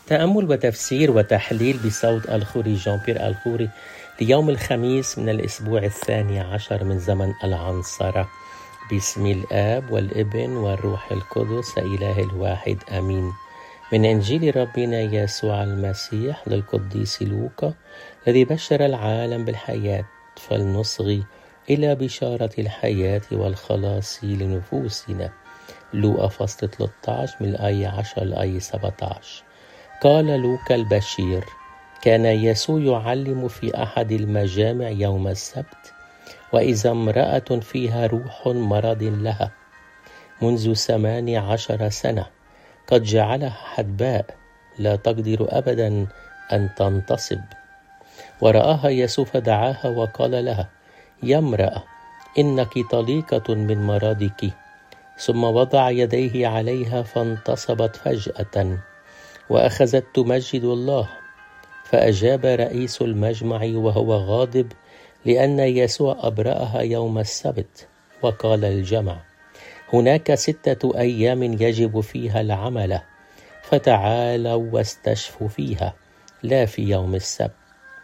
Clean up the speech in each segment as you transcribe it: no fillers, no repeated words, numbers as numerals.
تأمل وتفسير وتحليل بصوت الخوري جان بيير الخوري ليوم الخميس من الأسبوع 12 من زمن العنصرة. باسم الآب والابن والروح القدس إله الواحد آمين. من إنجيل ربنا يسوع المسيح للقديس لوقا الذي بشر العالم بالحياة، فلنصغي إلى بشارة الحياة والخلاص لنفوسنا. لوقا فصل 13 من الآية 10 للآية 17. قال لوقا البشير: كان يسوع يعلم في أحد المجامع يوم السبت، وإذا امرأة فيها روح مرض لها منذ 18 سنة، قد جعلها حدباء لا تقدر أبدا أن تنتصب. ورآها يسوع فدعاها وقال لها: يا امرأة، إنك طليقة من مرضك. ثم وضع يديه عليها فانتصبت فجأة، وأخذت تمجد الله. فأجاب رئيس المجمع وهو غاضب لأن يسوع أبرأها يوم السبت، وقال للجمع: هناك 6 أيام يجب فيها العمل، فتعالوا واستشفوا فيها، لا في يوم السبت.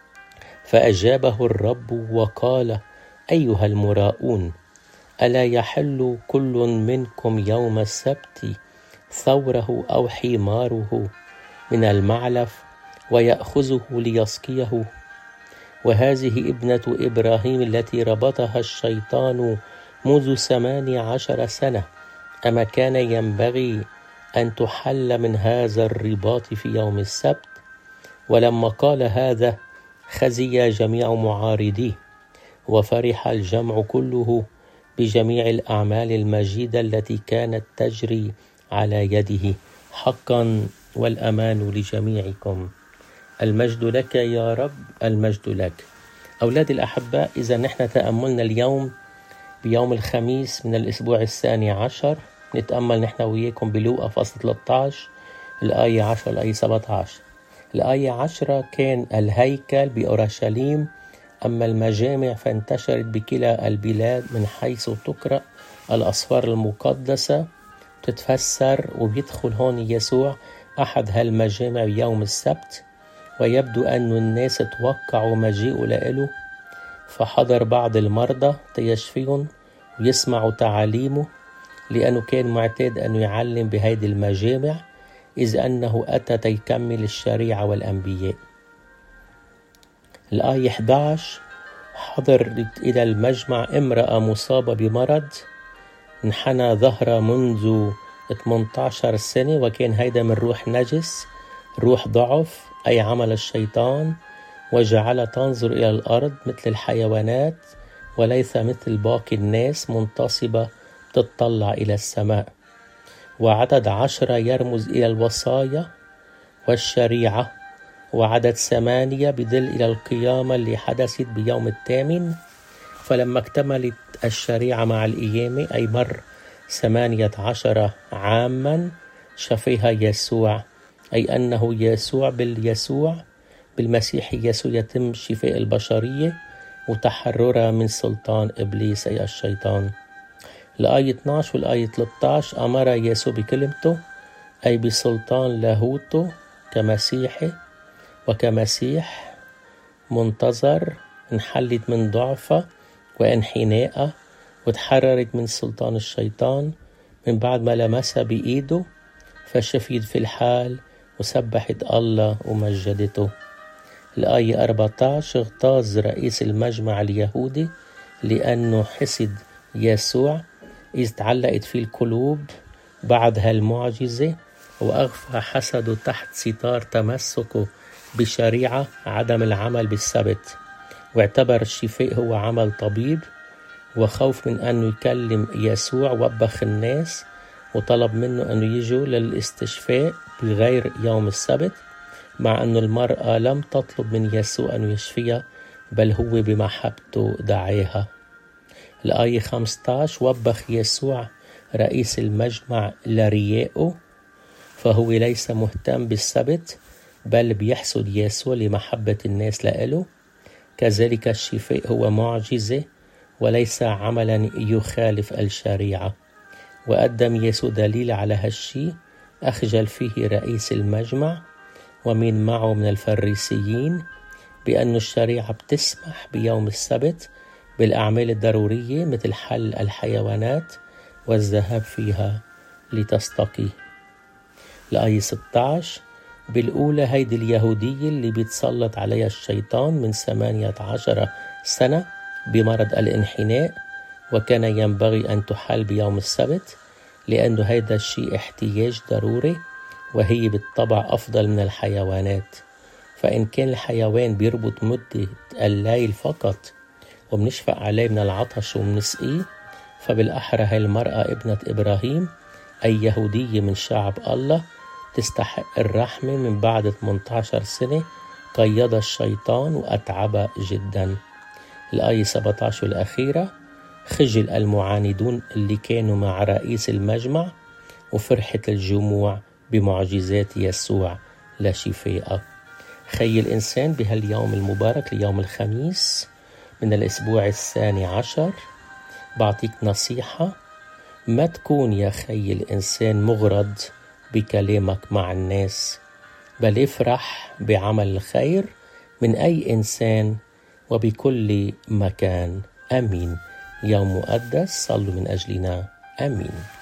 فأجابه الرب وقال: أيها المراؤون، ألا يحل كل منكم يوم السبت ثوره أو حماره من المعلف ويأخذه ليسقيه؟ وهذه ابنة إبراهيم التي ربطها الشيطان منذ 18 سنة، أما كان ينبغي أن تحل من هذا الرباط في يوم السبت؟ ولما قال هذا خزي جميع معارضيه، وفرح الجمع كله بجميع الأعمال المجيدة التي كانت تجري على يده. حقا والأمان لجميعكم. المجد لك يا رب، المجد لك. أولادي الأحباء، إذا نحن تأملنا اليوم بيوم الخميس من الأسبوع 12، نتأمل نحن وياكم بلوقا فصل 13 الآية 10 الآية 17. الآية 10 كان الهيكل بأورشليم، أما المجامع فانتشرت بكلا البلاد من حيث تقرأ الأسفار المقدسة تتفسر. وبيدخل هون يسوع أحد هالمجامع يوم السبت، ويبدو أن الناس توقعوا مجيئه لإله، فحضر بعض المرضى تيشفيهم ويسمعوا تعاليمه، لأنه كان معتاد أنه يعلم بهيدي المجامع، إذ أنه أتى تيكمل الشريعة والأنبياء. الآية 11: حضرت إلى المجمع امرأة مصابة بمرض انحنى ظهرها منذ 18 سنة، وكان هيدا من روح نجس، روح ضعف، أي عمل الشيطان، وجعل تنظر إلى الأرض مثل الحيوانات وليس مثل باقي الناس، منتصبة تتطلع إلى السماء. وعدد 10 يرمز إلى الوصايا والشريعة، وعدد 8 بدل إلى القيامة اللي حدثت بيوم الثامن. فلما اكتملت الشريعة مع القيامة، أي مر 18 عاما، شفيها يسوع، أي أنه يسوع بالمسيح يسوع يتم شفاء البشرية وتحررها من سلطان إبليس أي الشيطان. الآية 12 والآية 13: أمر يسوع بكلمته، أي بسلطان لاهوته كمسيحي وكمسيح منتظر، انحلت من ضعفة وانحناء وتحررت من سلطان الشيطان من بعد ما لمسها بإيده، فشفيت في الحال وسبحت الله ومجدته. الآية 14: اغتاظ رئيس المجمع اليهودي لأنه حسد يسوع، إذ تعلقت في القلوب بعد هالمعجزة، وأغفى حسده تحت ستار تمسكه بشريعة عدم العمل بالسبت، واعتبر الشفاء هو عمل طبيب. وخوف من أنه يكلم يسوع وبخ الناس وطلب منه أنه يجوا للاستشفاء بغير يوم السبت، مع أن المرأة لم تطلب من يسوع أن يشفيها، بل هو بمحبته دعاها. الآية 15: وبخ يسوع رئيس المجمع لريائه، فهو ليس مهتم بالسبت، بل بيحسد يسوع لمحبة الناس لإله. كذلك الشفاء هو معجزة وليس عملا يخالف الشريعة. وقدم يسوع دليل على هالشي، أخجل فيه رئيس المجمع ومين معه من الفريسيين بأن الشريعة بتسمح بيوم السبت بالأعمال الضرورية مثل حل الحيوانات والذهاب فيها لتستقي. الآية 16 بالأولى هيدي اليهودية اللي بيتسلط عليها الشيطان من 18 سنة بمرض الانحناء، وكان ينبغي أن تحل بيوم السبت لأنه هيدا الشيء احتياج ضروري، وهي بالطبع أفضل من الحيوانات. فإن كان الحيوان بيربط مدة الليل فقط وبنشفق عليه من العطش وبنسقيه، فبالأحرى هاي المرأة ابنة إبراهيم أي يهودية من شعب الله تستحق الرحمة من بعد 18 سنة قيدها الشيطان وأتعبها جدا. الآية 17 الأخيرة خجل المعاندون اللي كانوا مع رئيس المجمع وفرحة الجموع بمعجزات يسوع لشفائه. خي الإنسان بهاليوم المبارك ليوم الخميس من الأسبوع 12 بعطيك نصيحة: ما تكون يا خي الإنسان مغرض بكلامك مع الناس، بل افرح بعمل الخير من أي إنسان وبكل مكان. آمين. يوم مقدس، صلوا من أجلنا. آمين.